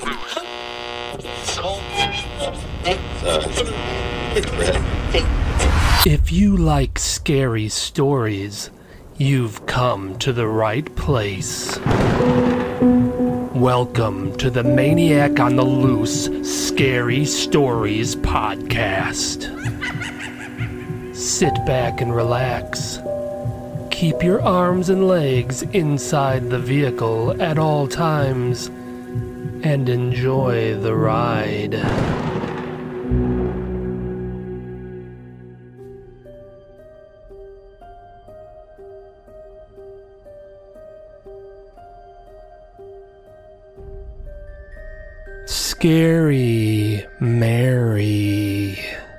If you like scary stories, you've come to the right place. Welcome to the Maniac on the Loose Scary Stories podcast. Sit back and relax. Keep your arms and legs inside the vehicle at all times and enjoy the ride. Scary Mary.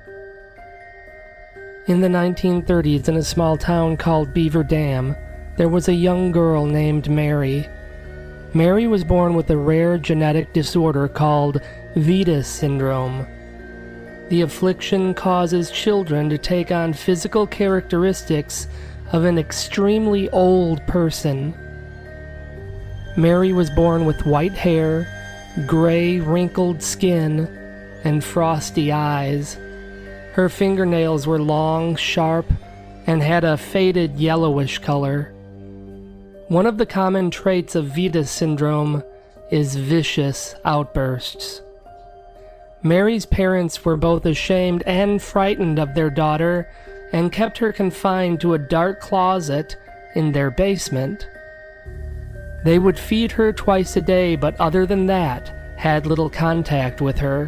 In the 1930s, in a small town called Beaver Dam, there was a young girl named Mary. Mary was born with a rare genetic disorder called Vitis syndrome. The affliction causes children to take on physical characteristics of an extremely old person. Mary was born with white hair, gray, wrinkled skin, and frosty eyes. Her fingernails were long, sharp, and had a faded yellowish color. One of the common traits of Vitis syndrome is vicious outbursts. Mary's parents were both ashamed and frightened of their daughter and kept her confined to a dark closet in their basement. They would feed her twice a day, but other than that, had little contact with her.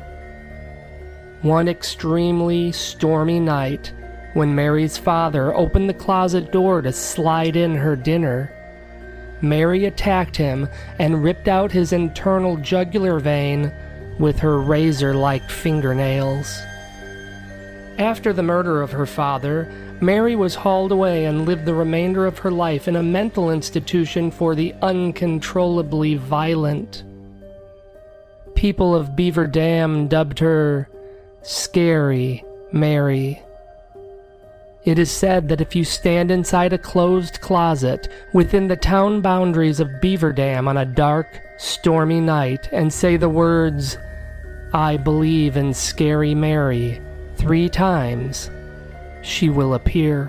One extremely stormy night, when Mary's father opened the closet door to slide in her dinner, Mary attacked him and ripped out his internal jugular vein with her razor-like fingernails. After the murder of her father, Mary was hauled away and lived the remainder of her life in a mental institution for the uncontrollably violent. People of Beaver Dam dubbed her Scary Mary. It is said that if you stand inside a closed closet within the town boundaries of Beaver Dam on a dark, stormy night and say the words, "I believe in Scary Mary," 3 times, she will appear.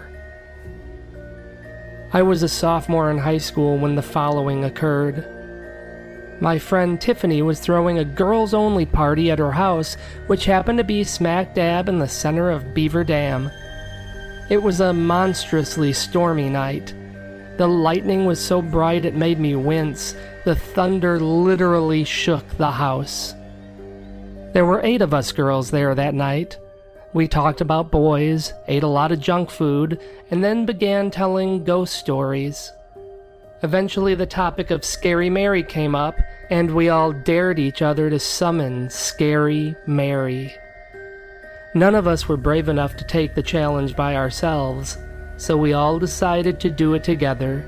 I was a sophomore in high school when the following occurred. My friend Tiffany was throwing a girls-only party at her house, which happened to be smack dab in the center of Beaver Dam. It was a monstrously stormy night. The lightning was so bright it made me wince. The thunder literally shook the house. There were 8 of us girls there that night. We talked about boys, ate a lot of junk food, and then began telling ghost stories. Eventually the topic of Scary Mary came up, and we all dared each other to summon Scary Mary. None of us were brave enough to take the challenge by ourselves, so we all decided to do it together.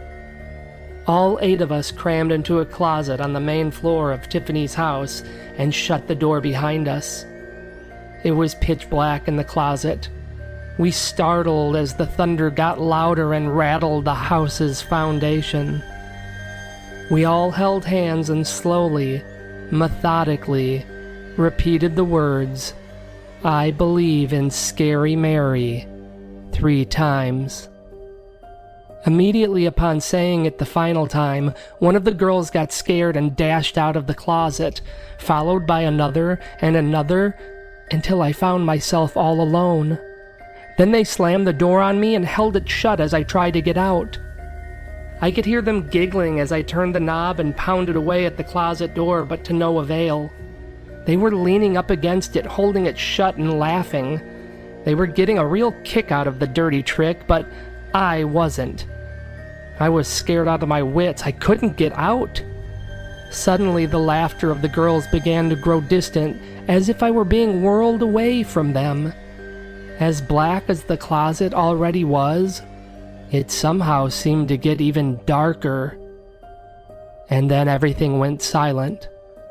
All 8 of us crammed into a closet on the main floor of Tiffany's house and shut the door behind us. It was pitch black in the closet. We startled as the thunder got louder and rattled the house's foundation. We all held hands and slowly, methodically, repeated the words, "I believe in Scary Mary," 3 times. Immediately upon saying it the final time, one of the girls got scared and dashed out of the closet, followed by another and another, until I found myself all alone. Then they slammed the door on me and held it shut as I tried to get out. I could hear them giggling as I turned the knob and pounded away at the closet door, but to no avail. They were leaning up against it, holding it shut and laughing. They were getting a real kick out of the dirty trick, but I wasn't. I was scared out of my wits. I couldn't get out. Suddenly, the laughter of the girls began to grow distant, as if I were being whirled away from them. As black as the closet already was, it somehow seemed to get even darker. And then everything went silent.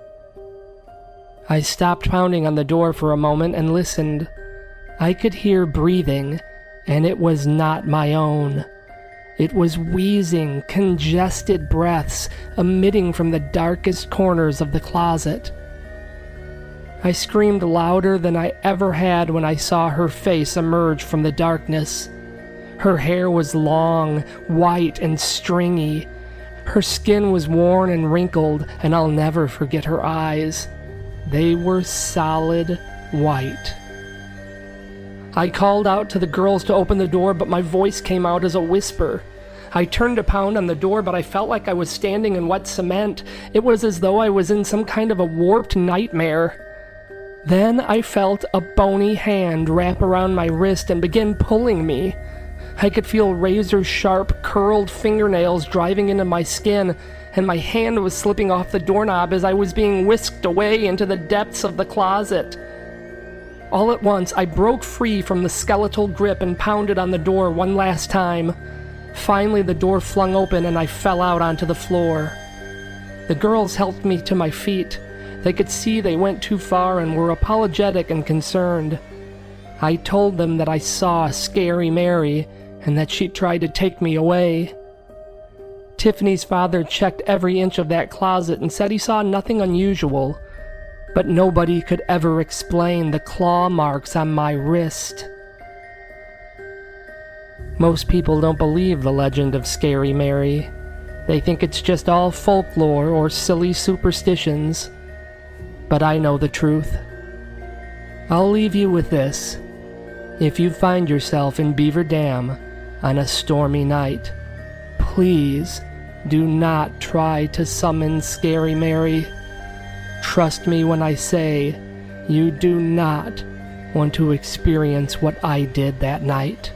I stopped pounding on the door for a moment and listened. I could hear breathing, and it was not my own. It was wheezing, congested breaths emitting from the darkest corners of the closet. I screamed louder than I ever had when I saw her face emerge from the darkness. Her hair was long, white, and stringy. Her skin was worn and wrinkled, and I'll never forget her eyes. They were solid white. I called out to the girls to open the door, but my voice came out as a whisper. I turned to pound on the door, but I felt like I was standing in wet cement. It was as though I was in some kind of a warped nightmare. Then I felt a bony hand wrap around my wrist and begin pulling me. I could feel razor-sharp, curled fingernails driving into my skin, and my hand was slipping off the doorknob as I was being whisked away into the depths of the closet. All at once, I broke free from the skeletal grip and pounded on the door one last time. Finally, the door flung open and I fell out onto the floor. The girls helped me to my feet. They could see they went too far and were apologetic and concerned. I told them that I saw Scary Mary and that she tried to take me away. Tiffany's father checked every inch of that closet and said he saw nothing unusual, but nobody could ever explain the claw marks on my wrist. Most people don't believe the legend of Scary Mary. They think it's just all folklore or silly superstitions. But I know the truth. I'll leave you with this. If you find yourself in Beaver Dam on a stormy night, please do not try to summon Scary Mary. Trust me when I say you do not want to experience what I did that night.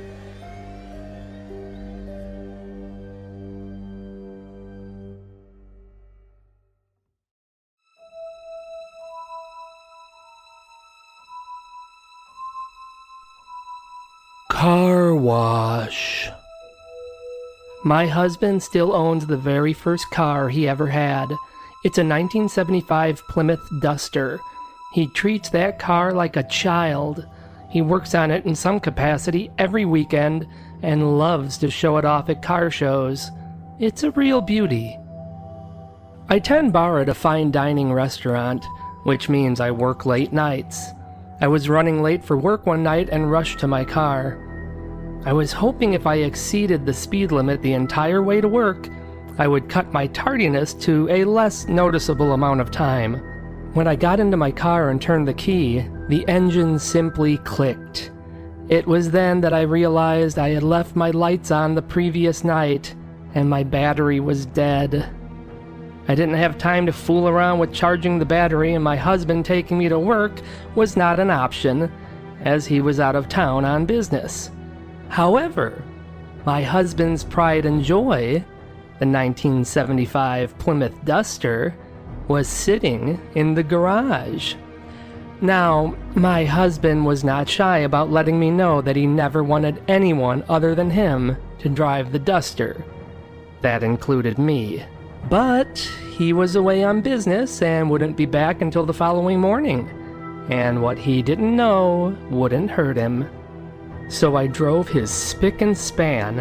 Car wash. My husband still owns the very first car he ever had. It's a 1975 Plymouth Duster. He treats that car like a child. He works on it in some capacity every weekend and loves to show it off at car shows. It's a real beauty. I tend bar at a fine dining restaurant, which means I work late nights. I was running late for work one night and rushed to my car. I was hoping if I exceeded the speed limit the entire way to work, I would cut my tardiness to a less noticeable amount of time. When I got into my car and turned the key, the engine simply clicked. It was then that I realized I had left my lights on the previous night, and my battery was dead. I didn't have time to fool around with charging the battery, and my husband taking me to work was not an option, as he was out of town on business. However, my husband's pride and joy, the 1975 Plymouth Duster, was sitting in the garage. Now, my husband was not shy about letting me know that he never wanted anyone other than him to drive the Duster. That included me. But he was away on business and wouldn't be back until the following morning, and what he didn't know wouldn't hurt him. So I drove his spick and span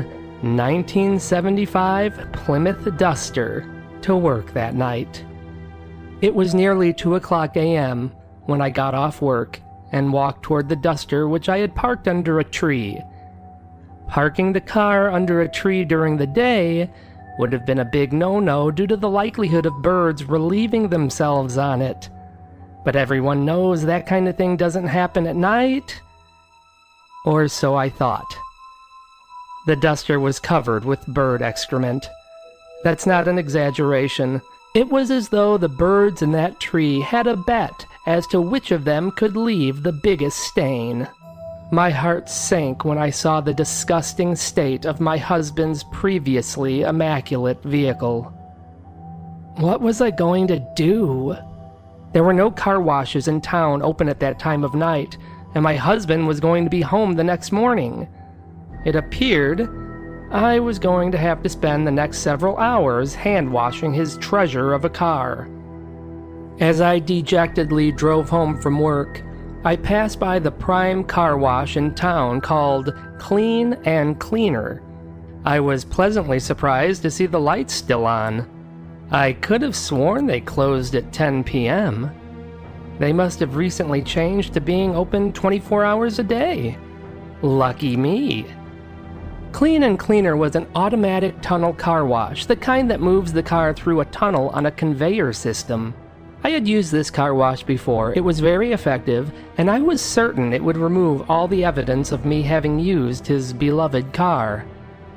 1975 Plymouth Duster to work that night. It was nearly 2:00 a.m. when I got off work and walked toward the Duster, which I had parked under a tree. Parking the car under a tree during the day would have been a big no-no due to the likelihood of birds relieving themselves on it. But everyone knows that kind of thing doesn't happen at night. Or so I thought. The Duster was covered with bird excrement. That's not an exaggeration. It was as though the birds in that tree had a bet as to which of them could leave the biggest stain. My heart sank when I saw the disgusting state of my husband's previously immaculate vehicle. What was I going to do? There were no car washes in town open at that time of night, and my husband was going to be home the next morning. It appeared I was going to have to spend the next several hours hand-washing his treasure of a car. As I dejectedly drove home from work, I passed by the prime car wash in town called Clean and Cleaner. I was pleasantly surprised to see the lights still on. I could have sworn they closed at 10 p.m. They must have recently changed to being open 24 hours a day. Lucky me. Clean & Cleaner was an automatic tunnel car wash, the kind that moves the car through a tunnel on a conveyor system. I had used this car wash before. It was very effective, and I was certain it would remove all the evidence of me having used his beloved car.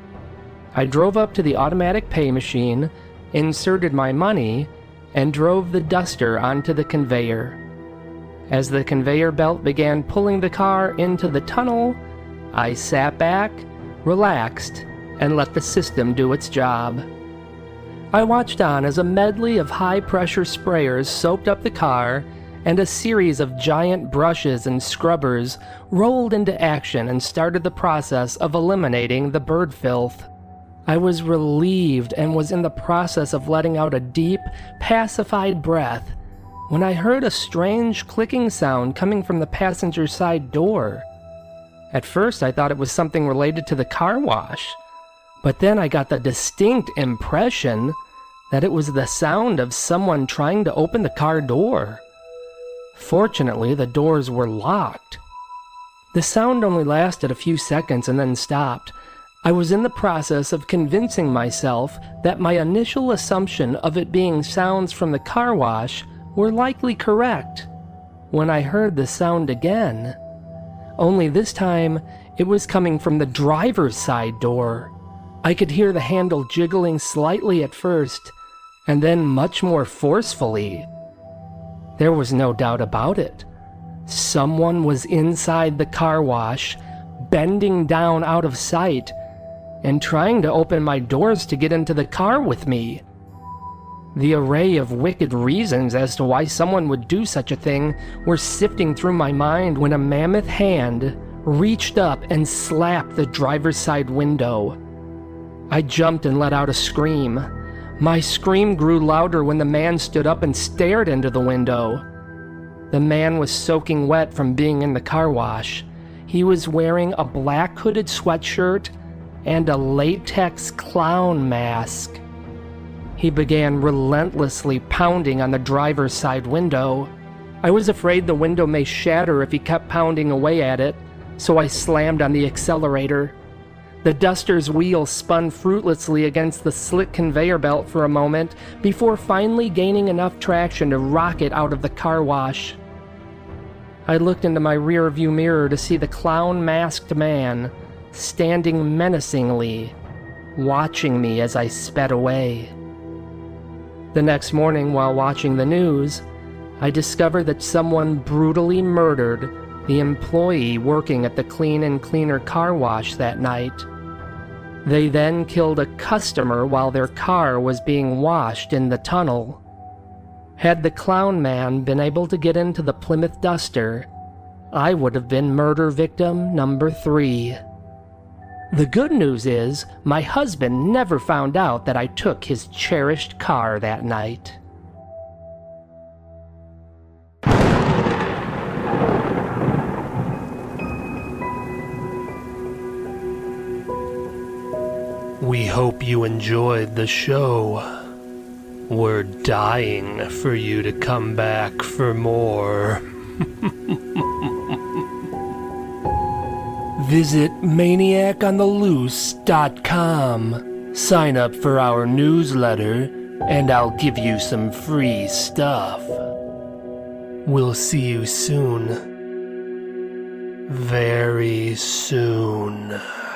I drove up to the automatic pay machine, inserted my money, and drove the duster onto the conveyor. As the conveyor belt began pulling the car into the tunnel, I sat back, relaxed, and let the system do its job. I watched on as a medley of high-pressure sprayers soaked up the car, and a series of giant brushes and scrubbers rolled into action and started the process of eliminating the bird filth. I was relieved and was in the process of letting out a deep, pacified breath when I heard a strange clicking sound coming from the passenger side door. At first, I thought it was something related to the car wash, but then I got the distinct impression that it was the sound of someone trying to open the car door. Fortunately, the doors were locked. The sound only lasted a few seconds and then stopped. I was in the process of convincing myself that my initial assumption of it being sounds from the car wash were likely correct when I heard the sound again. Only this time, it was coming from the driver's side door. I could hear the handle jiggling slightly at first, and then much more forcefully. There was no doubt about it. Someone was inside the car wash, bending down out of sight, and trying to open my doors to get into the car with me. The array of wicked reasons as to why someone would do such a thing were sifting through my mind when a mammoth hand reached up and slapped the driver's side window. I jumped and let out a scream. My scream grew louder when the man stood up and stared into the window. The man was soaking wet from being in the car wash. He was wearing a black hooded sweatshirt and a latex clown mask. He began relentlessly pounding on the driver's side window. I was afraid the window may shatter if he kept pounding away at it, so I slammed on the accelerator. The duster's wheels spun fruitlessly against the slick conveyor belt for a moment before finally gaining enough traction to rock it out of the car wash. I looked into my rear-view mirror to see the clown-masked man standing menacingly, watching me as I sped away. The next morning, while watching the news, I discovered that someone brutally murdered the employee working at the Clean & Cleaner car wash that night. They then killed a customer while their car was being washed in the tunnel. Had the clown man been able to get into the Plymouth Duster, I would have been murder victim number 3. The good news is, my husband never found out that I took his cherished car that night. We hope you enjoyed the show. We're dying for you to come back for more. Visit maniacontheloose.com. Sign up for our newsletter, and I'll give you some free stuff. We'll see you soon. Very soon.